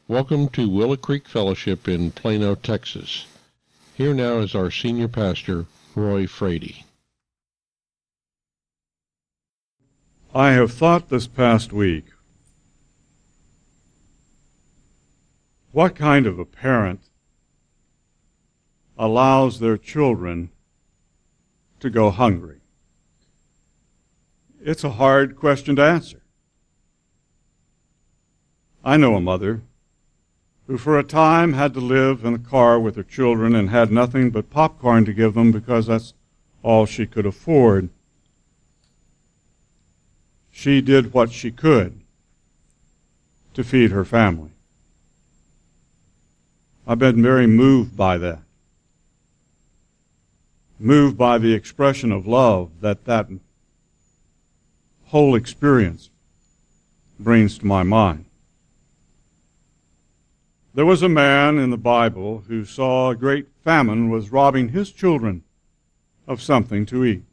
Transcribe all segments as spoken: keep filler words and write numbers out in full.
Welcome to Willow Creek Fellowship in Plano, Texas. Here now is our senior pastor, Roy Frady. I have thought this past week, what kind of a parent allows their children to go hungry? It's a hard question to answer. I know a mother who for a time had to live in a car with her children and had nothing but popcorn to give them because that's all she could afford. She did what she could to feed her family. I've been very moved by that. Moved by the expression of love that that whole experience brings to my mind. There was a man in the Bible who saw a great famine was robbing his children of something to eat.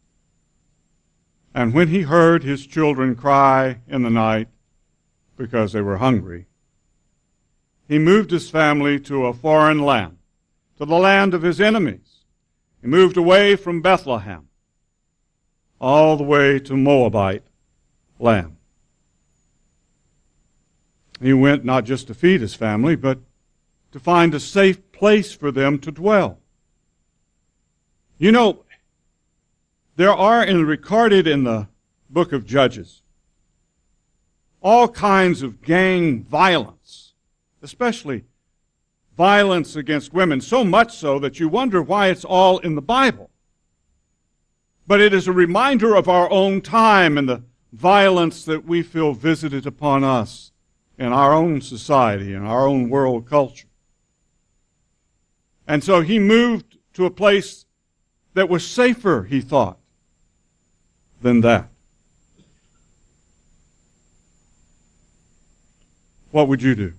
And when he heard his children cry in the night because they were hungry, he moved his family to a foreign land, to the land of his enemies. He moved away from Bethlehem, all the way to Moabite land. He went not just to feed his family, but to find a safe place for them to dwell. You know, there are in, recorded in the book of Judges all kinds of gang violence, especially violence against women, so much so that you wonder why it's all in the Bible. But it is a reminder of our own time and the violence that we feel visited upon us in our own society, in our own world culture. And so he moved to a place that was safer, he thought, than that. What would you do?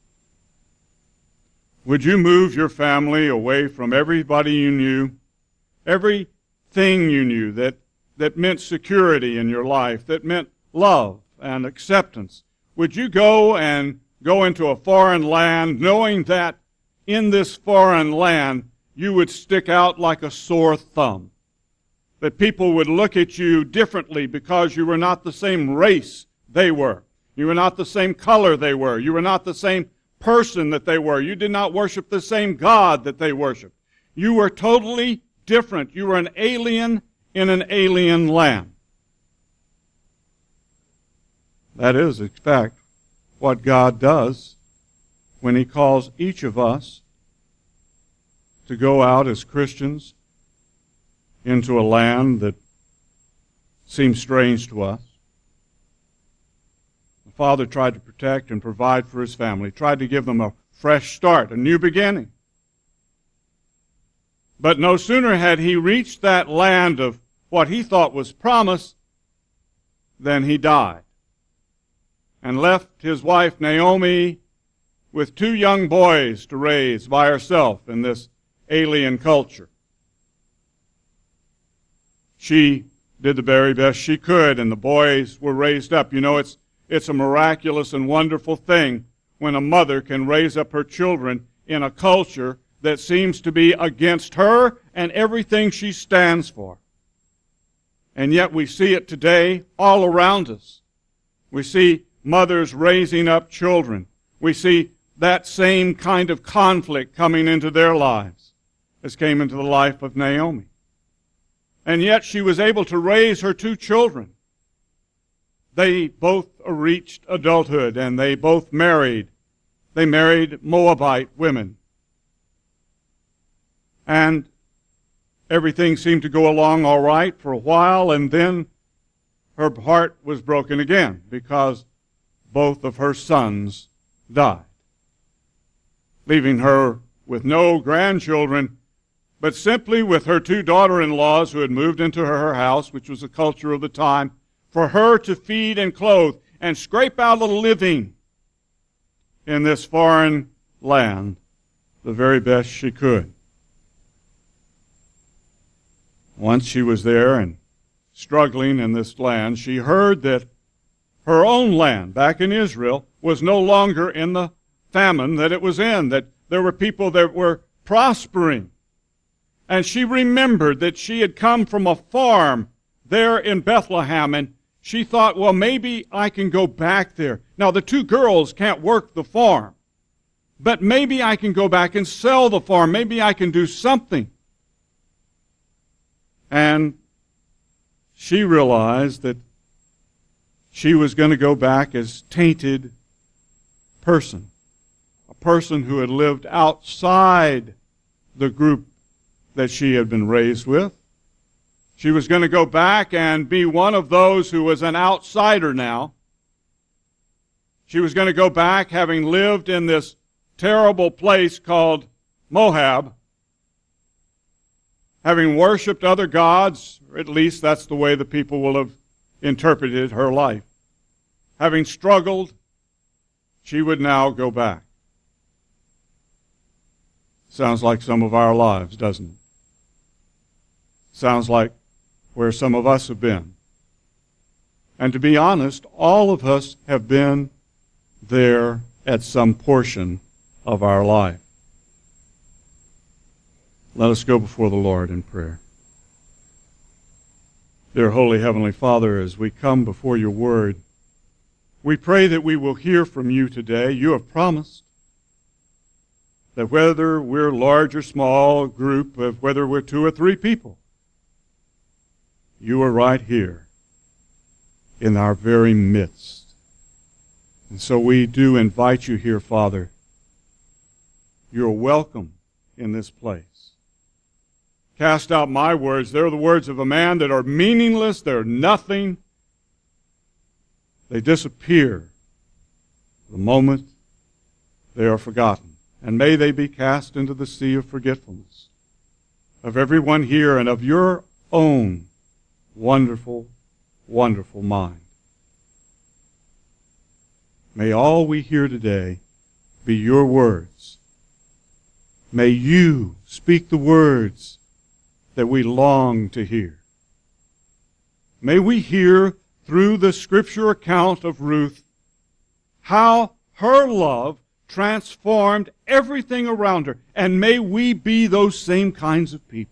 Would you move your family away from everybody you knew, everything you knew that, that meant security in your life, that meant love and acceptance? Would you go and go into a foreign land knowing that in this foreign land you would stick out like a sore thumb? That people would look at you differently because you were not the same race they were. You were not the same color they were. You were not the same person that they were. You did not worship the same God that they worshiped. You were totally different. You were an alien in an alien land. That is, in fact, what God does when He calls each of us to go out as Christians into a land that seems strange to us. The father tried to protect and provide for his family, tried to give them a fresh start, a new beginning. But no sooner had he reached that land of what he thought was promise than he died and left his wife Naomi with two young boys to raise by herself in this alien culture. She did the very best she could, and the boys were raised up. You know, it's it's a miraculous and wonderful thing when a mother can raise up her children in a culture that seems to be against her and everything she stands for. And yet we see it today all around us. We see mothers raising up children. We see that same kind of conflict coming into their lives as came into the life of Naomi. And yet she was able to raise her two children. They both reached adulthood and they both married. They married Moabite women. And everything seemed to go along all right for a while, and then her heart was broken again because both of her sons died, leaving her with no grandchildren, but simply with her two daughter-in-laws who had moved into her house, which was the culture of the time, for her to feed and clothe and scrape out a living in this foreign land the very best she could. Once she was there and struggling in this land, she heard that her own land back in Israel was no longer in the famine that it was in, that there were people that were prospering. And she remembered that she had come from a farm there in Bethlehem, and she thought, well, maybe I can go back there. Now, the two girls can't work the farm, but maybe I can go back and sell the farm. Maybe I can do something. And she realized that she was going to go back as tainted person, a person who had lived outside the group that she had been raised with. She was going to go back and be one of those who was an outsider now. She was going to go back having lived in this terrible place called Moab, having worshipped other gods, or at least that's the way the people will have interpreted her life. Having struggled, she would now go back. Sounds like some of our lives, doesn't it? Sounds like where some of us have been. And to be honest, all of us have been there at some portion of our life. Let us go before the Lord in prayer. Dear Holy Heavenly Father, as we come before your word, we pray that we will hear from you today. You have promised that whether we're large or small, a group, of whether we're two or three people, you are right here in our very midst. And so we do invite you here, Father. You're welcome in this place. Cast out my words. They're the words of a man that are meaningless. They're nothing. They disappear the moment they are forgotten. And may they be cast into the sea of forgetfulness of everyone here and of your own wonderful, wonderful mind. May all we hear today be your words. May you speak the words that we long to hear. May we hear through the scripture account of Ruth how her love transformed everything around her. And may we be those same kinds of people.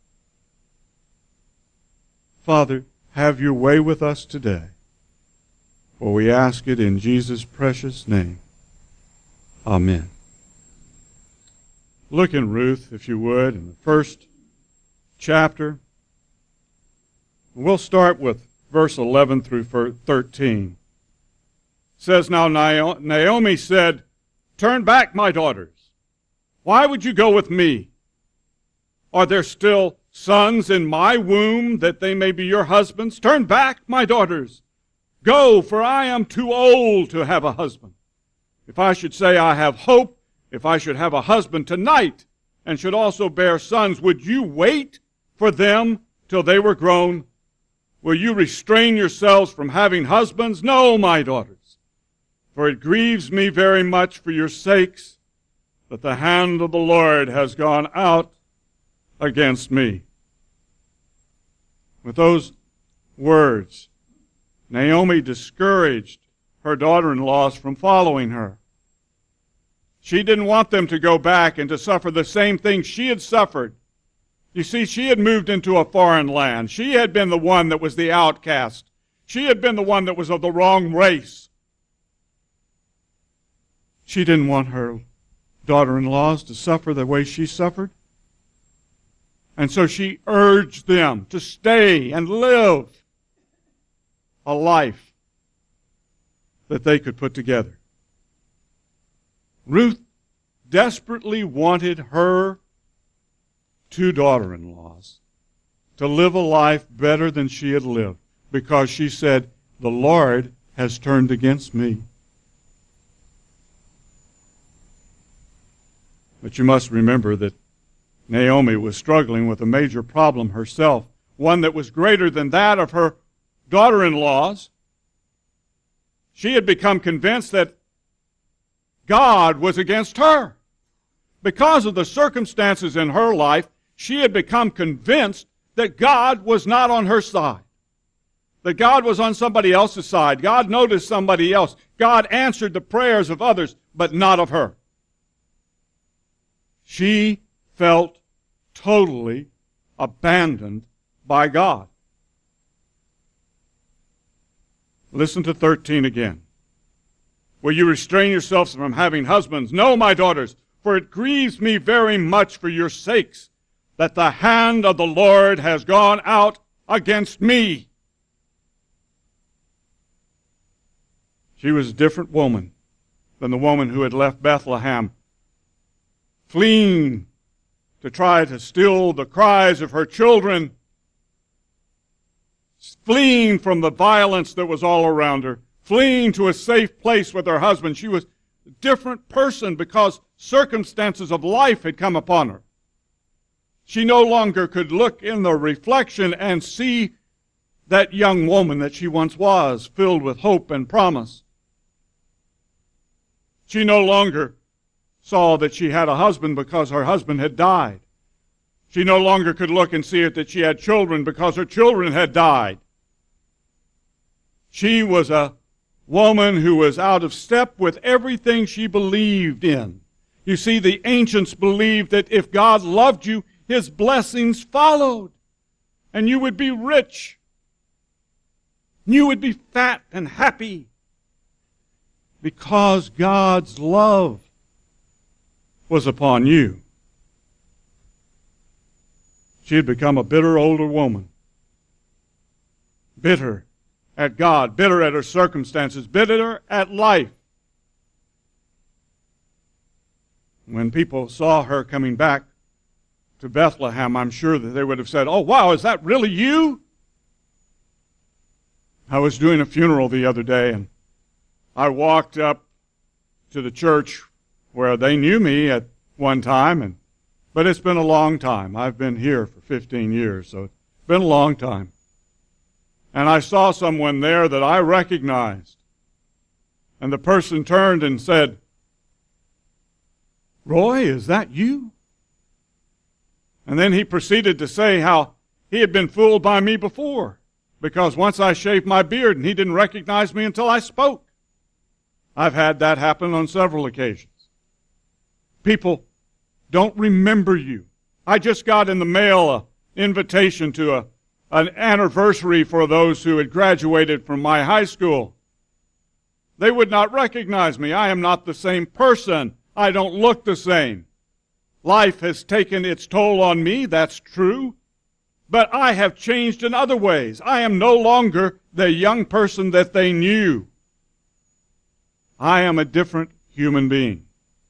Father, have your way with us today. For we ask it in Jesus' precious name. Amen. Look in Ruth, if you would, in the first chapter. We'll start with verse eleven through thirteen. It says, Now Naomi said, Turn back, my daughters. Why would you go with me? Are there still sons in my womb that they may be your husbands? Turn back, my daughters. Go, for I am too old to have a husband. If I should say I have hope, if I should have a husband tonight and should also bear sons, would you wait for them till they were grown? Will you restrain yourselves from having husbands? No, my daughters, for it grieves me very much for your sakes that the hand of the Lord has gone out against me. With those words, Naomi discouraged her daughter-in-laws from following her. She didn't want them to go back and to suffer the same thing she had suffered. You see, she had moved into a foreign land. She had been the one that was the outcast. She had been the one that was of the wrong race. She didn't want her daughter-in-laws to suffer the way she suffered. And so she urged them to stay and live a life that they could put together. Ruth desperately wanted her two daughter-in-laws to live a life better than she had lived, because she said, the Lord has turned against me. But you must remember that Naomi was struggling with a major problem herself, one that was greater than that of her daughter-in-laws. She had become convinced that God was against her. Because of the circumstances in her life, she had become convinced that God was not on her side. that God was on somebody else's side. God noticed somebody else. God answered the prayers of others, but not of her. She felt totally abandoned by God. Listen to thirteen again. Will you restrain yourselves from having husbands? No, my daughters, for it grieves me very much for your sakes that the hand of the Lord has gone out against me. She was a different woman than the woman who had left Bethlehem, fleeing to try to still the cries of her children, fleeing from the violence that was all around her, fleeing to a safe place with her husband. She was a different person because circumstances of life had come upon her. She no longer could look in the reflection and see that young woman that she once was, filled with hope and promise. She no longer saw that she had a husband because her husband had died. She no longer could look and see it that she had children because her children had died. She was a woman who was out of step with everything she believed in. You see, the ancients believed that if God loved you, His blessings followed, and you would be rich. You would be fat and happy because God's love was upon you. She had become a bitter older woman. Bitter at God, bitter at her circumstances, bitter at life. When people saw her coming back to Bethlehem, I'm sure that they would have said, "Oh, wow, is that really you?" I was doing a funeral the other day, and I walked up to the church where they knew me at one time, and but it's been a long time. I've been here for fifteen years, so it's been a long time. And I saw someone there that I recognized. And the person turned and said, "Roy, is that you?" And then he proceeded to say how he had been fooled by me before, because once I shaved my beard and he didn't recognize me until I spoke. I've had that happen on several occasions. People don't remember you. I just got in the mail an invitation to a, an anniversary for those who had graduated from my high school. They would not recognize me. I am not the same person. I don't look the same. Life has taken its toll on me, that's true. But I have changed in other ways. I am no longer the young person that they knew. I am a different human being.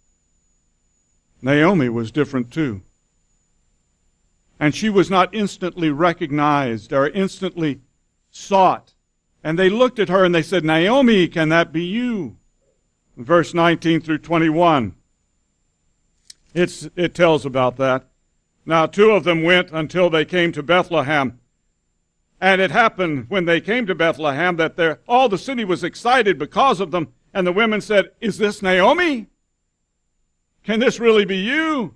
Naomi was different too. And she was not instantly recognized or instantly sought. And they looked at her and they said, "Naomi, can that be you?" In verse nineteen through twenty-one, it's, it tells about that. Now two of them went until they came to Bethlehem. And it happened when they came to Bethlehem that all the city was excited because of them. And the women said, "Is this Naomi? Can this really be you?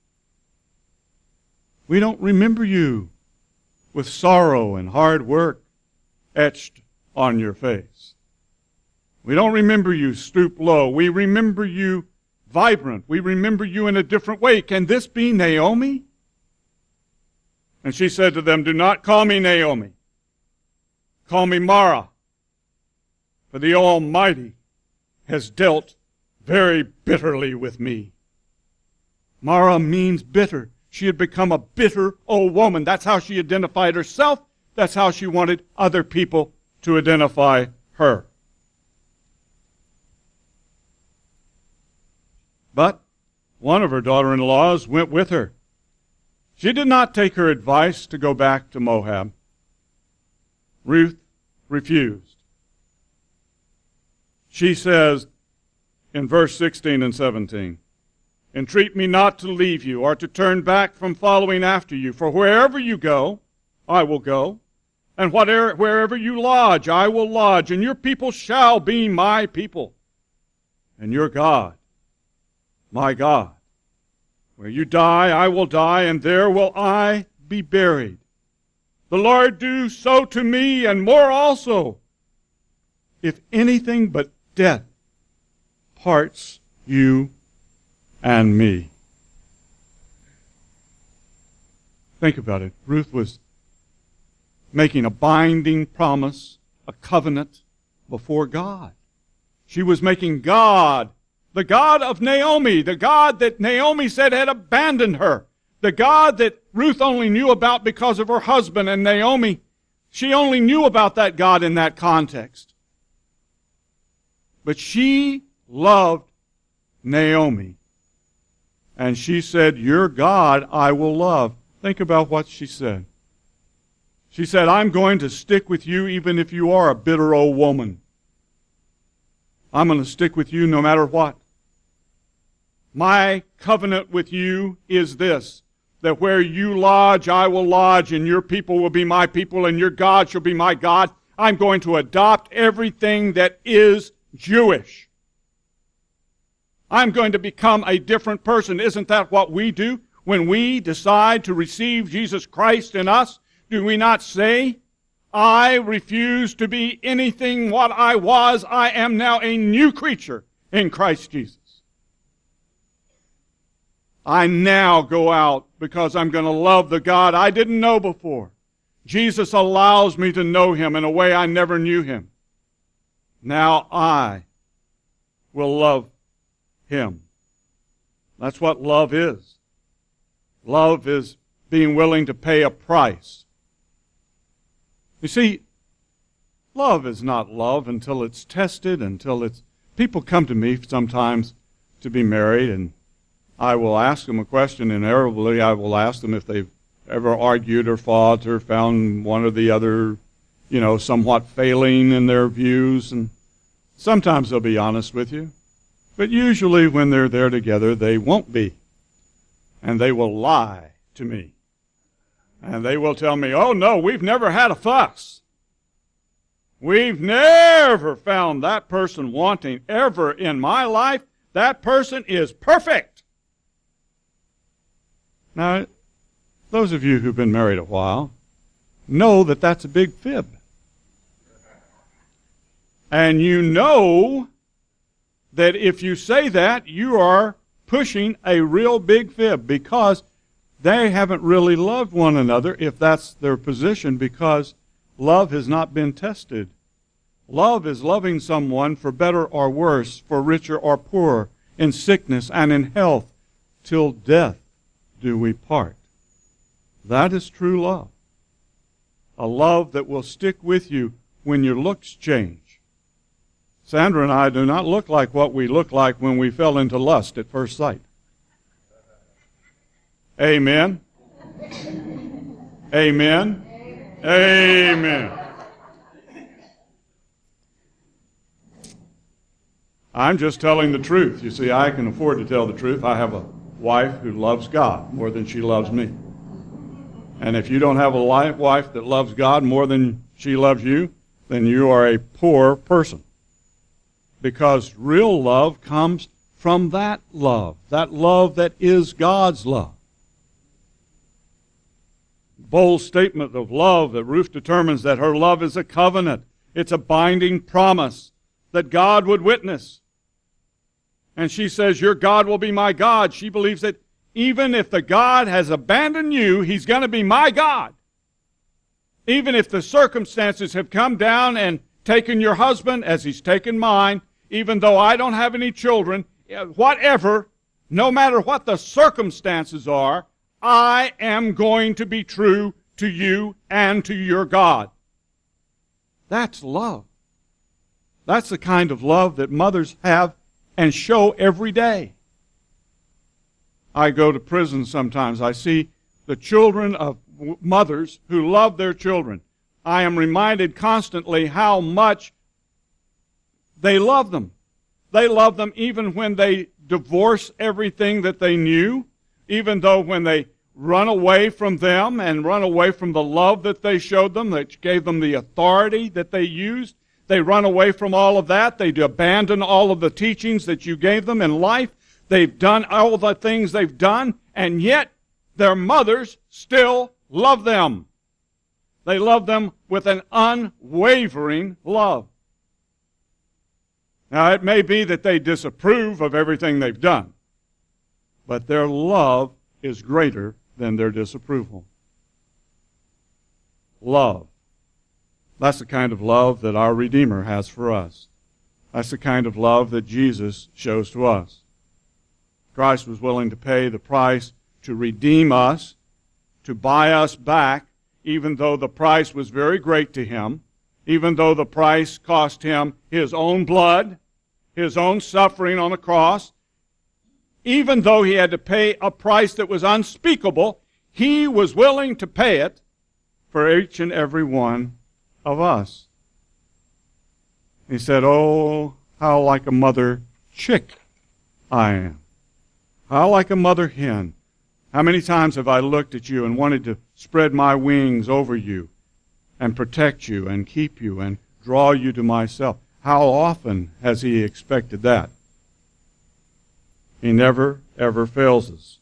We don't remember you with sorrow and hard work etched on your face. We don't remember you stoop low. We remember you vibrant. We remember you in a different way. Can this be Naomi?" And she said to them, "Do not call me Naomi. Call me Mara, for the Almighty has dealt very bitterly with me." Mara means bitter. She had become a bitter old woman. That's how she identified herself. That's how she wanted other people to identify her. But one of her daughter-in-laws went with her. She did not take her advice to go back to Moab. Ruth refused. She says in verse sixteen and seventeen, "Entreat me not to leave you or to turn back from following after you, for wherever you go, I will go, and whatever, wherever you lodge, I will lodge, and your people shall be my people, and your God, my God. Where you die, I will die, and there will I be buried. The Lord do so to me and more also, if anything but death parts you and me. Think about it. Ruth was making a binding promise, a covenant before God. She was making God, the God of Naomi, the God that Naomi said had abandoned her, the God that Ruth only knew about because of her husband, and Naomi, she only knew about that God in that context. But she loved Naomi. And she said, your God I will love. Think about what she said. She said, I'm going to stick with you even if you are a bitter old woman. I'm going to stick with you no matter what. My covenant with you is this, that where you lodge, I will lodge, and your people will be my people, and your God shall be my God. I'm going to adopt everything that is Jewish. I'm going to become a different person. Isn't that what we do when we decide to receive Jesus Christ in us? Do we not say, I refuse to be anything what I was. I am now a new creature in Christ Jesus. I now go out because I'm going to love the God I didn't know before. Jesus allows me to know Him in a way I never knew Him. Now I will love Him. That's what love is. Love is being willing to pay a price. You see, love is not love until it's tested, until it's... People come to me sometimes to be married, and I will ask them a question. Invariably, I will ask them if they've ever argued or fought or found one or the other, you know, somewhat failing in their views. And sometimes they'll be honest with you. But usually when they're there together, they won't be. And they will lie to me. And they will tell me, oh no, we've never had a fuss. We've never found that person wanting ever in my life. That person is perfect. Now, those of you who've been married a while know that that's a big fib. And you know that if you say that, you are pushing a real big fib, because they haven't really loved one another, if that's their position, because love has not been tested. Love is loving someone for better or worse, for richer or poorer, in sickness and in health, till death do we part. That is true love. A love that will stick with you when your looks change. Sandra and I do not look like what we looked like when we fell into lust at first sight. Amen. Amen. Amen. I'm just telling the truth. You see, I can afford to tell the truth. I have a wife who loves God more than she loves me. And if you don't have a wife that loves God more than she loves you, then you are a poor person. Because real love comes from that love, that love that is God's love. Bold statement of love that Ruth determines that her love is a covenant. It's a binding promise that God would witness. And she says, your God will be my God. She believes that even if the God has abandoned you, He's going to be my God. Even if the circumstances have come down and taken your husband as He's taken mine, even though I don't have any children, whatever, no matter what the circumstances are, I am going to be true to you and to your God. That's love. That's the kind of love that mothers have and show every day. I go to prison sometimes. I see the children of mothers who love their children. I am reminded constantly how much they love them. They love them even when they divorce everything that they knew, even though when they run away from them and run away from the love that they showed them, that gave them the authority that they used, they run away from all of that. They abandon all of the teachings that you gave them in life. They've done all the things they've done, and yet their mothers still love them. They loved them with an unwavering love. Now, it may be that they disapprove of everything they've done, but their love is greater than their disapproval. Love. That's the kind of love that our Redeemer has for us. That's the kind of love that Jesus shows to us. Christ was willing to pay the price to redeem us, to buy us back, even though the price was very great to him, even though the price cost him his own blood, his own suffering on the cross, even though he had to pay a price that was unspeakable, he was willing to pay it for each and every one of us. He said, "Oh, how like a mother chick I am. How like a mother hen. How many times have I looked at you and wanted to spread my wings over you and protect you and keep you and draw you to myself? How often has he expected that?" He never, ever fails us.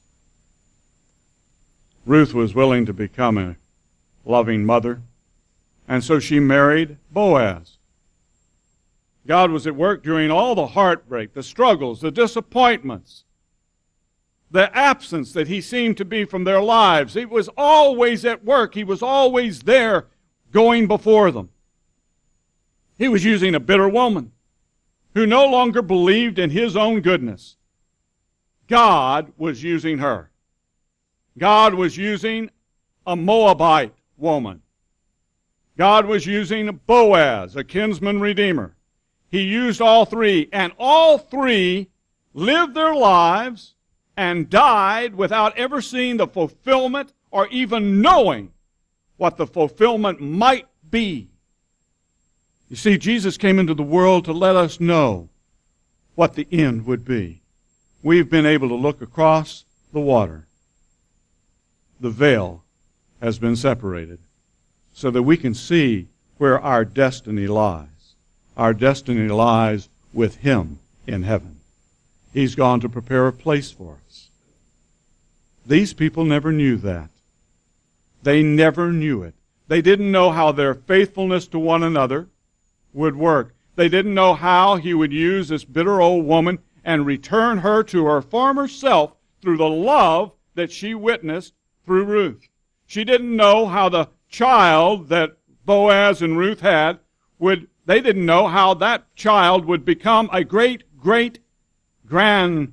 Ruth was willing to become a loving mother, and so she married Boaz. God was at work during all the heartbreak, the struggles, the disappointments, the absence that he seemed to be from their lives. He was always at work. He was always there going before them. He was using a bitter woman who no longer believed in his own goodness. God was using her. God was using a Moabite woman. God was using Boaz, a kinsman redeemer. He used all three, and all three lived their lives and died without ever seeing the fulfillment or even knowing what the fulfillment might be. You see, Jesus came into the world to let us know what the end would be. We've been able to look across the water. The veil has been separated so that we can see where our destiny lies. Our destiny lies with Him in heaven. He's gone to prepare a place for us. These people never knew that. They never knew it. They didn't know how their faithfulness to one another would work. They didn't know how He would use this bitter old woman and return her to her former self through the love that she witnessed through Ruth. She didn't know how the child that Boaz and Ruth had would, they didn't know how that child would become a great, great grandchild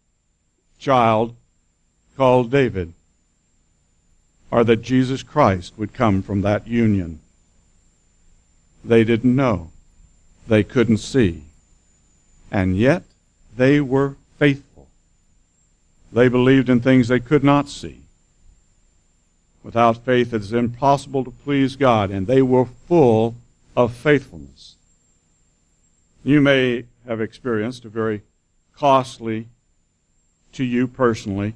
called David, or that Jesus Christ would come from that union. They didn't know. They couldn't see. And yet, they were faithful. They believed in things they could not see. Without faith, it is impossible to please God, and they were full of faithfulness. You may have experienced a very costly, to you personally,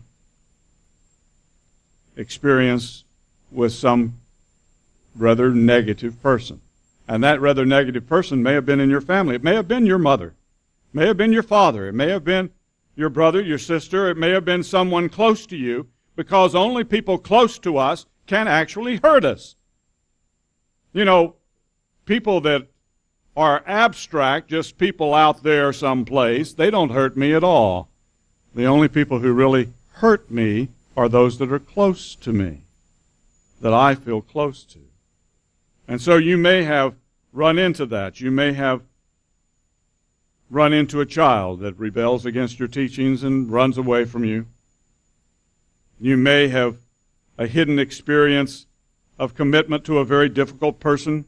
experience with some rather negative person. And that rather negative person may have been in your family. It may have been your mother. It may have been your father. It may have been your brother, your sister. It may have been someone close to you, because only people close to us can actually hurt us. You know, people that are abstract, just people out there someplace, they don't hurt me at all. The only people who really hurt me are those that are close to me, that I feel close to. And so you may have run into that. You may have run into a child that rebels against your teachings and runs away from you. You may have a hidden experience of commitment to a very difficult person.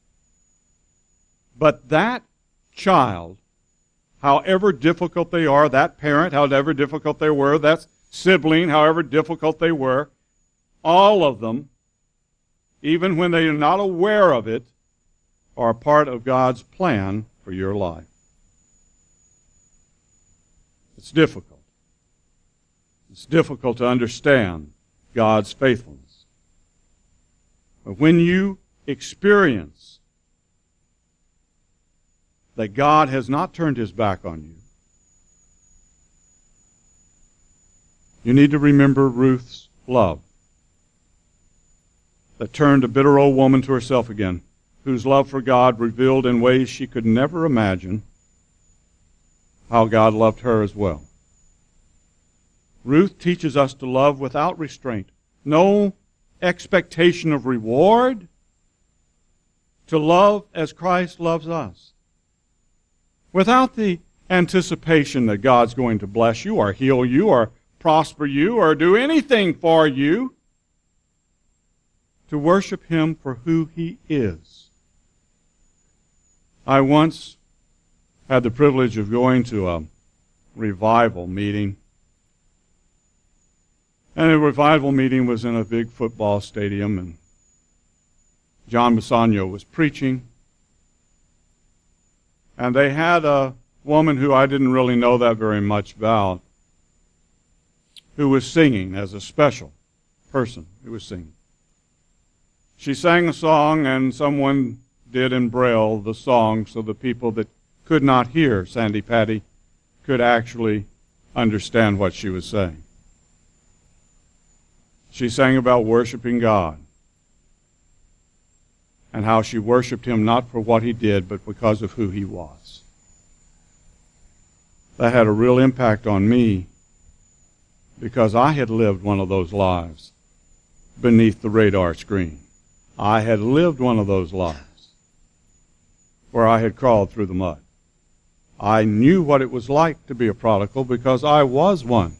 But that child, however difficult they are, that parent, however difficult they were, that sibling, however difficult they were, all of them, even when they are not aware of it, are part of God's plan for your life. It's difficult. It's difficult to understand God's faithfulness. But when you experience that God has not turned His back on you, you need to remember Ruth's love. that turned a bitter old woman to herself again, whose love for God revealed in ways she could never imagine how God loved her as well. Ruth teaches us to love without restraint, no expectation of reward, to love as Christ loves us, without the anticipation that God's going to bless you or heal you or prosper you or do anything for you, to worship Him for who He is. I once had the privilege of going to a revival meeting. And the revival meeting was in a big football stadium, and John Bisagno was preaching. And they had a woman who I didn't really know that very much about, who was singing as a special person who was singing. She sang a song, and someone did in Braille the song so the people that could not hear Sandy Patty could actually understand what she was saying. She sang about worshiping God and how she worshiped Him not for what He did, but because of who He was. That had a real impact on me because I had lived one of those lives beneath the radar screen. I had lived one of those lives where I had crawled through the mud. I knew what it was like to be a prodigal because I was one.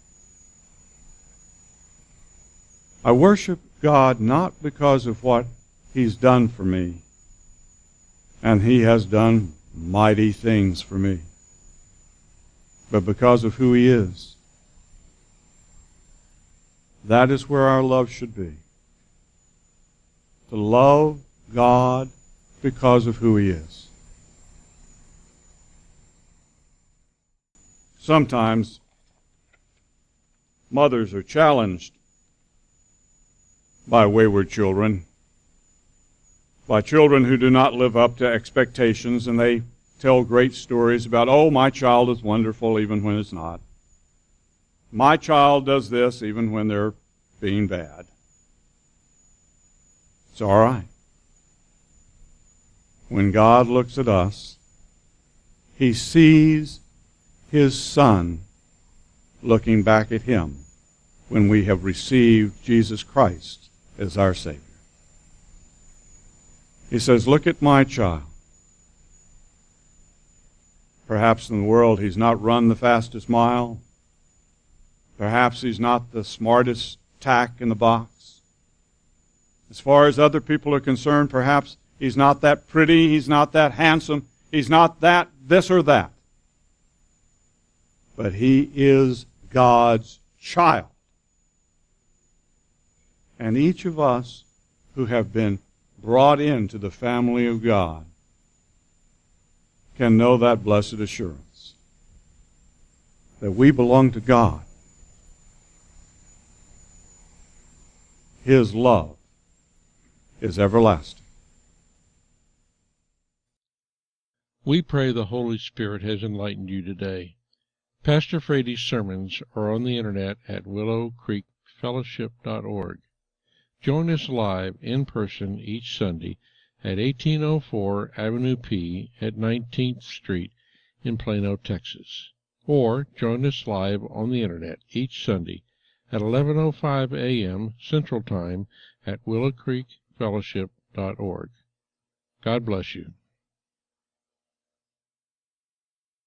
I worship God not because of what He's done for me, and He has done mighty things for me, but because of who He is. That is where our love should be. To love God because of who He is. Sometimes mothers are challenged by wayward children, by children who do not live up to expectations, and they tell great stories about, oh, my child is wonderful even when it's not. My child does this even when they're being bad. It's all right. When God looks at us, He sees His Son looking back at Him when we have received Jesus Christ as our Savior. He says, look at my child. Perhaps in the world he's not run the fastest mile. Perhaps he's not the smartest tack in the box. As far as other people are concerned, perhaps he's not that pretty, he's not that handsome, he's not that this or that. But he is God's child. And each of us who have been brought into the family of God can know that blessed assurance that we belong to God. His love is everlasting. We pray the Holy Spirit has enlightened you today. Pastor Frady's sermons are on the internet at willow creek fellowship dot org. Join us live in person each Sunday at eighteen oh four Avenue P at nineteenth Street in Plano, Texas. Or join us live on the internet each Sunday at eleven oh five a m Central Time at willow creek fellowship dot org. God bless you.